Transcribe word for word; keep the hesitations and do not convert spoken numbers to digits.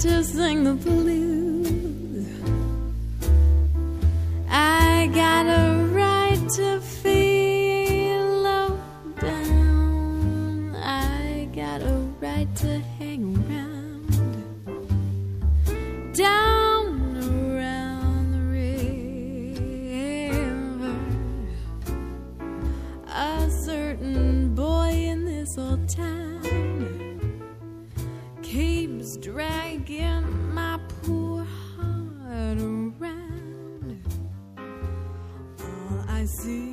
to sing the blues. I got a right to feel low down. I got a right to hang around, down around the river. A certain boy in this old town keeps dragging my poor heart around. All I see